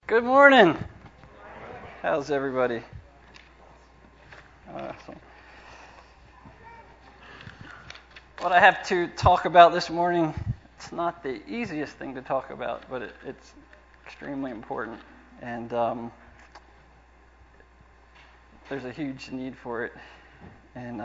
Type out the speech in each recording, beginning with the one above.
Good morning. How's everybody? Awesome. What I have to talk about this morning, it's not the easiest thing to talk about, but it's extremely important. And there's a huge need for it in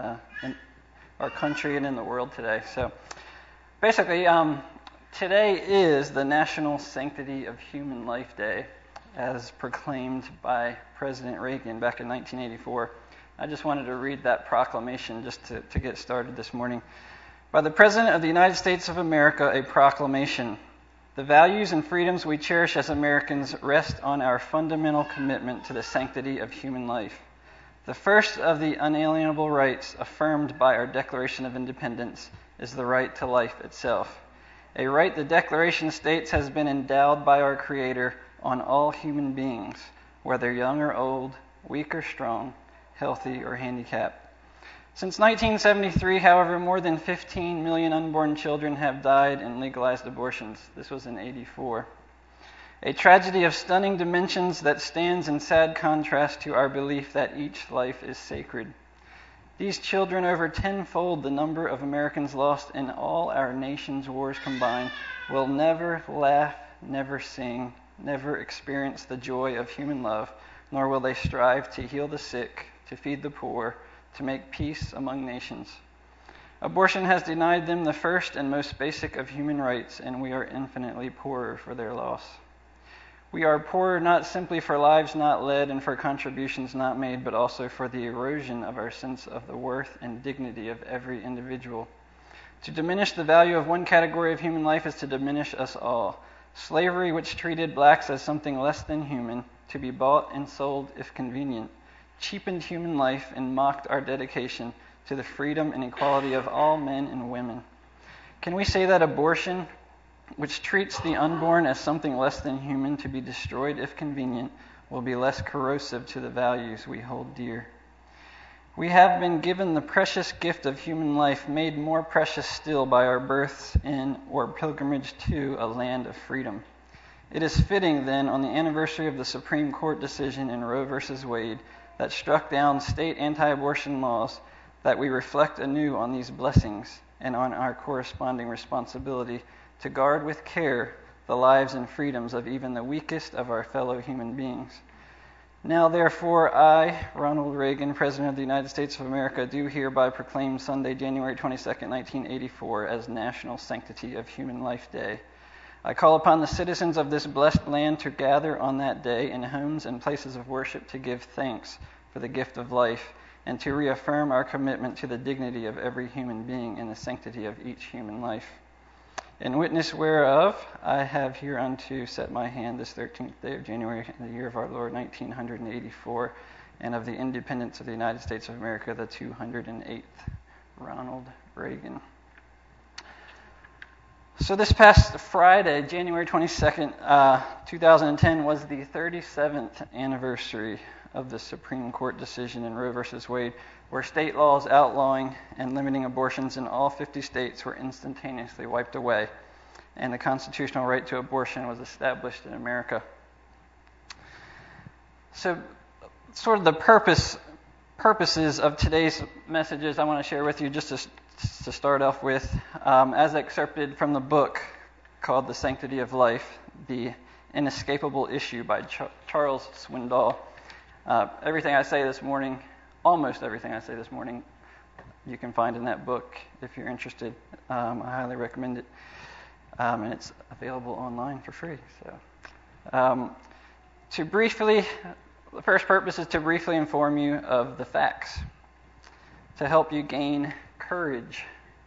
our country and in the world today. So basically, today is the National Sanctity of Human Life Day, as proclaimed by President Reagan back in 1984. I just wanted to read that proclamation just to get started this morning. By the President of the United States of America, a proclamation. The values and freedoms we cherish as Americans rest on our fundamental commitment to the sanctity of human life. The first of the unalienable rights affirmed by our Declaration of Independence is the right to life itself. A right the Declaration states has been endowed by our Creator on all human beings, whether young or old, weak or strong, healthy or handicapped. Since 1973, however, more than 15 million unborn children have died in legalized abortions. This was in 1984. A tragedy of stunning dimensions that stands in sad contrast to our belief that each life is sacred. These children, over tenfold the number of Americans lost in all our nation's wars combined, will never laugh, never sing, never experience the joy of human love, nor will they strive to heal the sick, to feed the poor, to make peace among nations. Abortion has denied them the first and most basic of human rights, and we are infinitely poorer for their loss. We are poorer not simply for lives not led and for contributions not made, but also for the erosion of our sense of the worth and dignity of every individual. To diminish the value of one category of human life is to diminish us all. Slavery, which treated blacks as something less than human, to be bought and sold if convenient, cheapened human life and mocked our dedication to the freedom and equality of all men and women. Can we say that abortion, which treats the unborn as something less than human to be destroyed if convenient, will be less corrosive to the values we hold dear? We have been given the precious gift of human life, made more precious still by our births in or pilgrimage to a land of freedom. It is fitting, then, on the anniversary of the Supreme Court decision in Roe v. Wade that struck down state anti-abortion laws, that we reflect anew on these blessings and on our corresponding responsibility to guard with care the lives and freedoms of even the weakest of our fellow human beings. Now, therefore, I, Ronald Reagan, President of the United States of America, do hereby proclaim Sunday, January 22nd, 1984, as National Sanctity of Human Life Day. I call upon the citizens of this blessed land to gather on that day in homes and places of worship to give thanks for the gift of life and to reaffirm our commitment to the dignity of every human being and the sanctity of each human life. In witness whereof, I have hereunto set my hand this 13th day of January, in the year of our Lord, 1984, and of the independence of the United States of America, the 208th. Ronald Reagan. So this past Friday, January 22nd, 2010, was the 37th anniversary of the Supreme Court decision in Roe v. Wade, where state laws outlawing and limiting abortions in all 50 states were instantaneously wiped away, and the constitutional right to abortion was established in America. So, sort of the purposes of today's messages I want to share with you, just to start off with, as excerpted from the book called The Sanctity of Life, The Inescapable Issue by Charles Swindoll. Everything I say this morning, almost everything I say this morning, you can find in that book if you're interested. I highly recommend it. And it's available online for free. So, the first purpose is to briefly inform you of the facts, to help you gain courage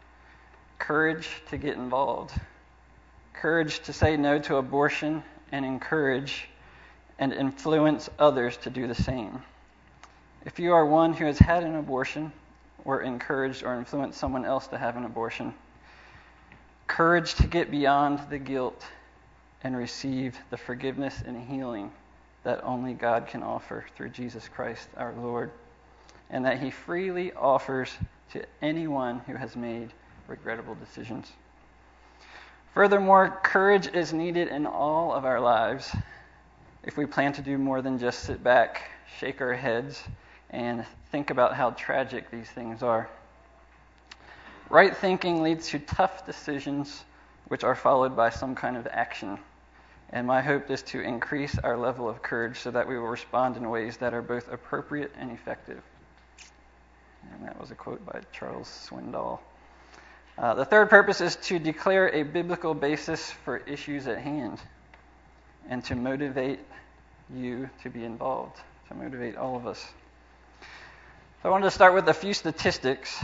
to get involved, courage to say no to abortion, and encourage and influence others to do the same. If you are one who has had an abortion, or encouraged or influenced someone else to have an abortion, courage to get beyond the guilt and receive the forgiveness and healing that only God can offer through Jesus Christ our Lord, and that He freely offers to anyone who has made regrettable decisions. Furthermore, courage is needed in all of our lives. if we plan to do more than just sit back, shake our heads, and think about how tragic these things are. Right thinking leads to tough decisions, which are followed by some kind of action. And my hope is to increase our level of courage so that we will respond in ways that are both appropriate and effective. And that was a quote by Charles Swindoll. The third purpose is to declare a biblical basis for issues at hand and to motivate you to be involved, to motivate all of us. So I wanted to start with a few statistics.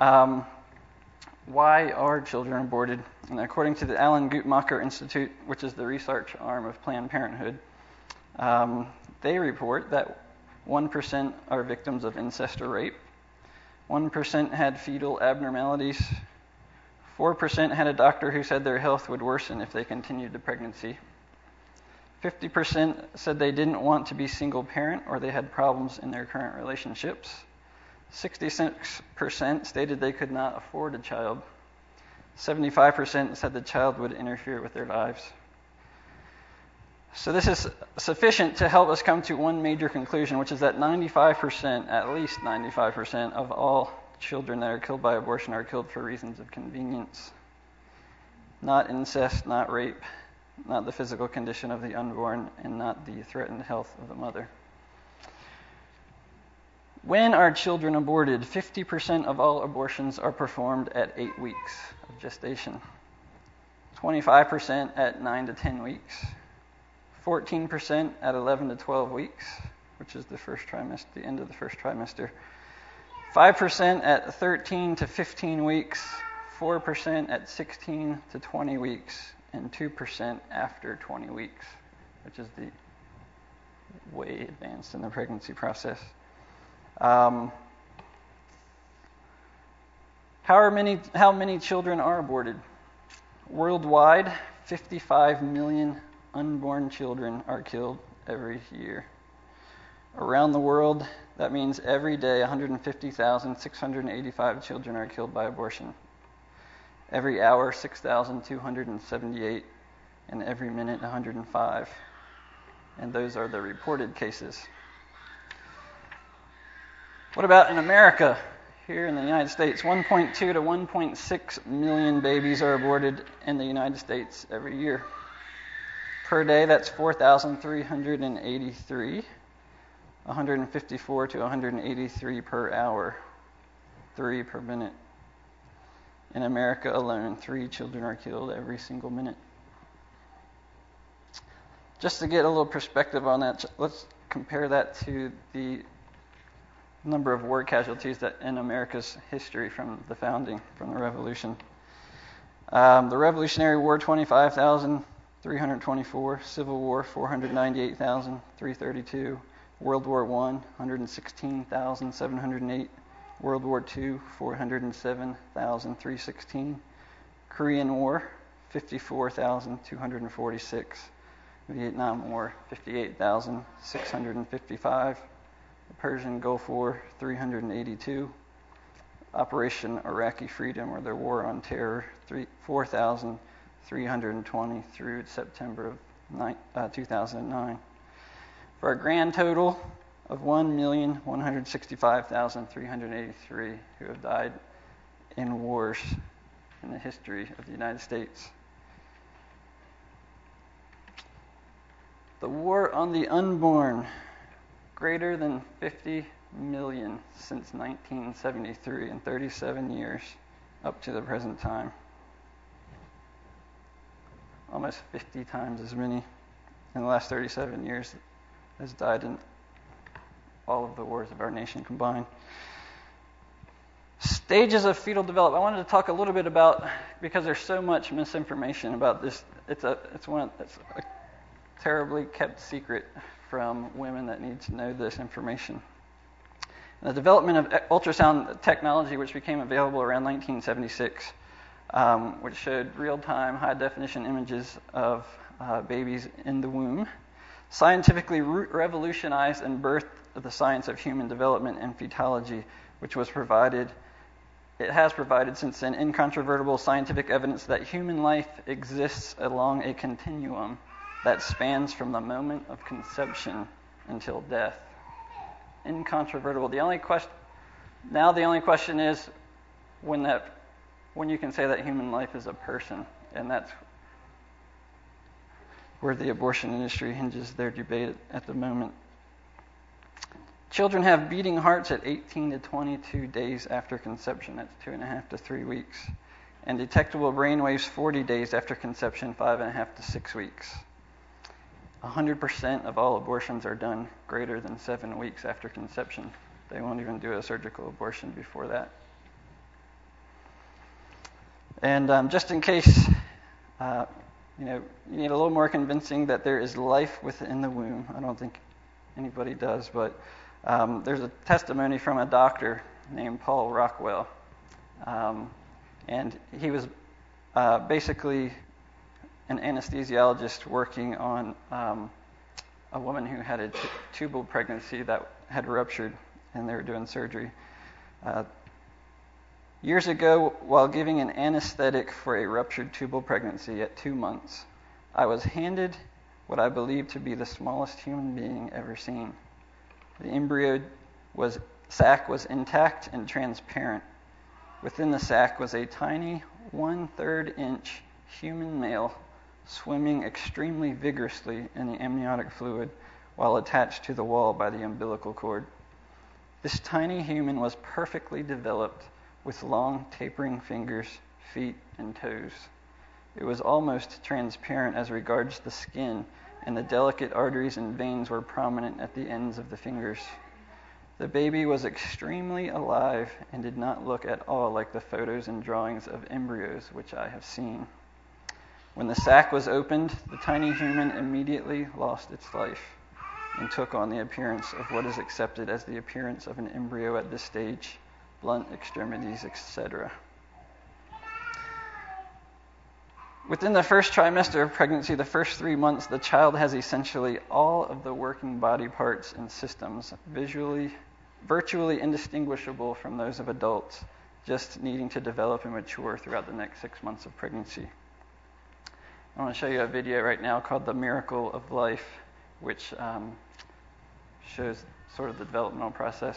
Why are children aborted? And according to the Alan Guttmacher Institute, which is the research arm of Planned Parenthood, they report that 1% are victims of incest or rape, 1% had fetal abnormalities, 4% had a doctor who said their health would worsen if they continued the pregnancy, 50% said they didn't want to be single parent or they had problems in their current relationships, 66% stated they could not afford a child, 75% said the child would interfere with their lives. So this is sufficient to help us come to one major conclusion, which is that 95%, at least 95% of all children that are killed by abortion are killed for reasons of convenience. Not incest, not rape, not the physical condition of the unborn, and not the threatened health of the mother. When are children aborted? 50% of all abortions are performed at 8 weeks of gestation. 25% at 9 to 10 weeks. 14% at 11 to 12 weeks, which is the first trimester, the end of the first trimester. 5% at 13 to 15 weeks. 4% at 16 to 20 weeks. And 2% after 20 weeks, which is the way advanced in the pregnancy process. How many children are aborted? Worldwide, 55 million unborn children are killed every year. Around the world, that means every day 150,685 children are killed by abortion. Every hour, 6,278, and every minute, 105. And those are the reported cases. What about in America? Here in the United States, 1.2 to 1.6 million babies are aborted in the United States every year. Per day, that's 4,383, 154 to 183 per hour, 3 per minute. In America alone, 3 children are killed every single minute. Just to get a little perspective on that, let's compare that to the number of war casualties that in America's history from the founding, from the Revolution. The Revolutionary War, 25,324. Civil War, 498,332. World War I, 116,708. World War II, 407,316. Korean War, 54,246. Vietnam War, 58,655. The Persian Gulf War, 382. Operation Iraqi Freedom, or the War on Terror, 4,320 through September of 2009. For a grand total of 1,165,383 who have died in wars in the history of the United States. The war on the unborn, greater than 50 million since 1973 in 37 years up to the present time. Almost 50 times as many in the last 37 years has died in all of the wars of our nation combined. Stages of fetal development. I wanted to talk a little bit about, because there's so much misinformation about this. It's a terribly kept secret from women that need to know this information. The development of ultrasound technology, which became available around 1976, which showed real-time, high-definition images of babies in the womb, scientifically revolutionized and birthed the science of human development and fetology, which has provided since then incontrovertible scientific evidence that human life exists along a continuum that spans from the moment of conception until death. Incontrovertible. The only question is when you can say that human life is a person, and that's where the abortion industry hinges their debate at the moment. Children have beating hearts at 18 to 22 days after conception. That's 2.5 to 3 weeks. And detectable brain waves 40 days after conception, 5.5 to 6 weeks. 100% of all abortions are done greater than 7 weeks after conception. They won't even do a surgical abortion before that. And just in case, you need a little more convincing that there is life within the womb. I don't think anybody does, but there's a testimony from a doctor named Paul Rockwell. And he was basically an anesthesiologist working on a woman who had a tubal pregnancy that had ruptured, and they were doing surgery. Years ago, while giving an anesthetic for a ruptured tubal pregnancy at 2 months, I was handed what I believe to be the smallest human being ever seen. The embryo sac was intact and transparent. Within the sac was a tiny 1/3 inch human male swimming extremely vigorously in the amniotic fluid while attached to the wall by the umbilical cord. This tiny human was perfectly developed with long tapering fingers, feet, and toes. It was almost transparent as regards the skin, and the delicate arteries and veins were prominent at the ends of the fingers. The baby was extremely alive and did not look at all like the photos and drawings of embryos which I have seen. When the sac was opened, the tiny human immediately lost its life and took on the appearance of what is accepted as the appearance of an embryo at this stage, blunt extremities, etc. Within the first trimester of pregnancy, the first 3 months, the child has essentially all of the working body parts and systems virtually indistinguishable from those of adults, just needing to develop and mature throughout the next 6 months of pregnancy. I want to show you a video right now called The Miracle of Life, which shows sort of the developmental process.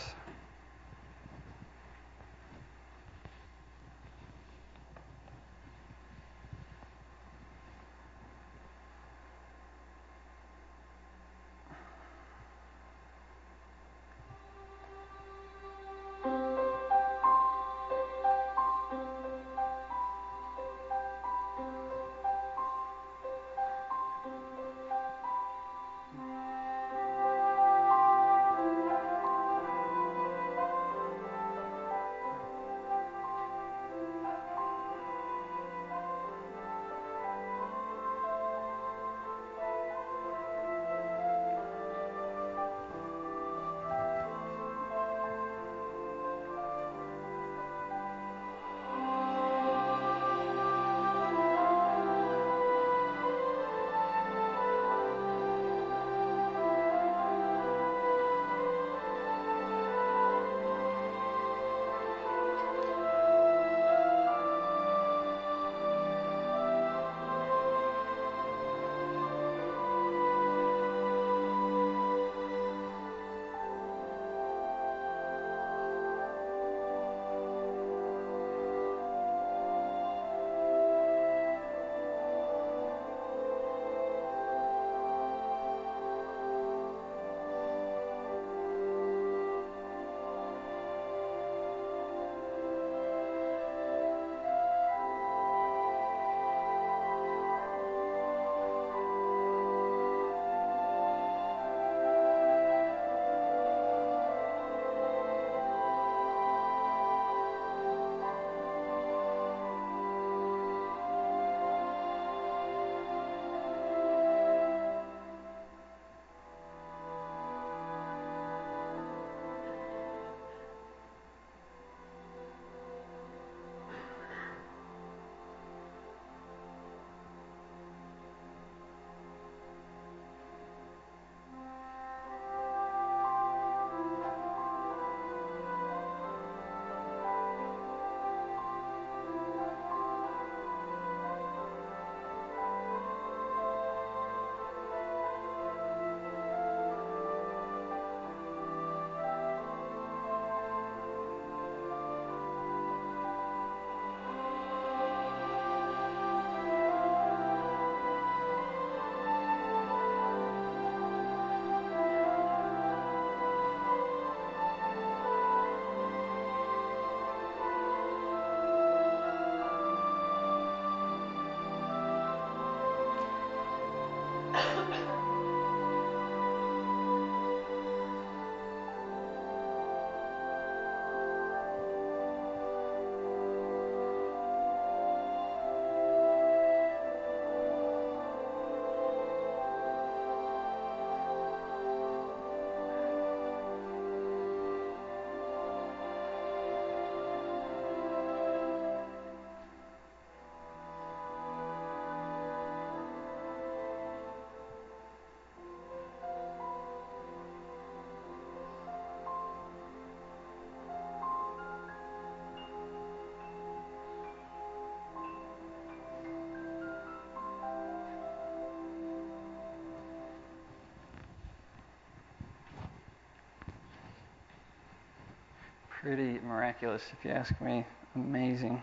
Pretty miraculous, if you ask me. Amazing.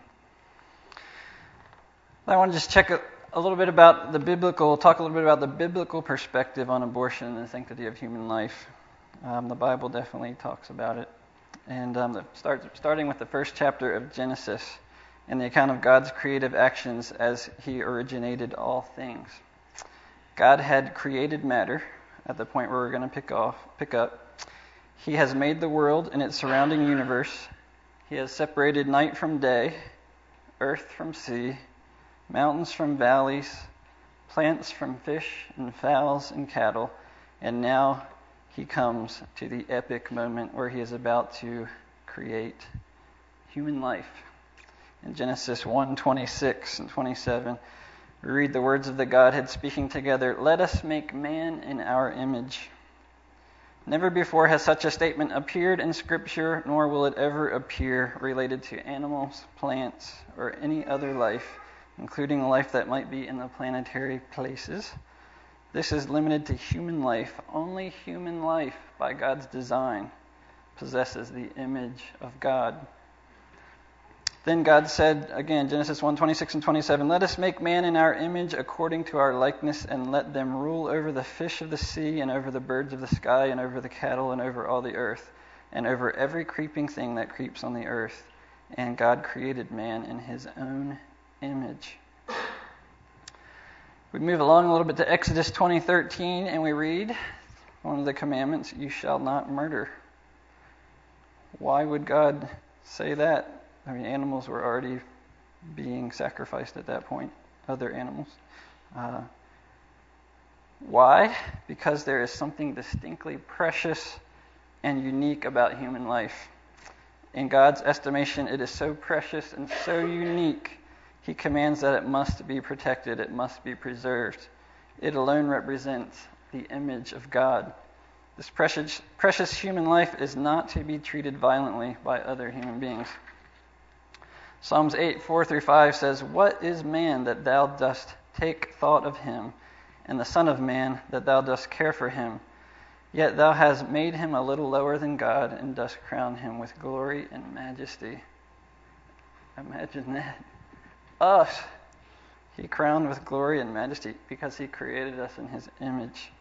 I want to just talk a little bit about the biblical perspective on abortion and the sanctity of human life. The Bible definitely talks about it. And starting with the first chapter of Genesis and the account of God's creative actions as he originated all things. God had created matter at the point where we're going to pick up. He has made the world and its surrounding universe. He has separated night from day, earth from sea, mountains from valleys, plants from fish and fowls and cattle, and now he comes to the epic moment where he is about to create human life. In Genesis 1:26 and 27, we read the words of the Godhead speaking together, "Let us make man in our image." Never before has such a statement appeared in Scripture, nor will it ever appear related to animals, plants, or any other life, including life that might be in the planetary places. This is limited to human life. Only human life, by God's design, possesses the image of God. Then God said, again, Genesis 1:26 and 27, "Let us make man in our image according to our likeness, and let them rule over the fish of the sea, and over the birds of the sky, and over the cattle, and over all the earth, and over every creeping thing that creeps on the earth." And God created man in his own image. We move along a little bit to Exodus 20:13, and we read one of the commandments, "You shall not murder." Why would God say that? I mean, animals were already being sacrificed at that point, other animals. Why? Because there is something distinctly precious and unique about human life. In God's estimation, it is so precious and so unique, he commands that it must be protected, it must be preserved. It alone represents the image of God. This precious human life is not to be treated violently by other human beings. Psalms 8:4-5 says, "What is man that thou dost take thought of him, and the son of man that thou dost care for him? Yet thou hast made him a little lower than God, and dost crown him with glory and majesty." Imagine that. Us, he crowned with glory and majesty because he created us in his image.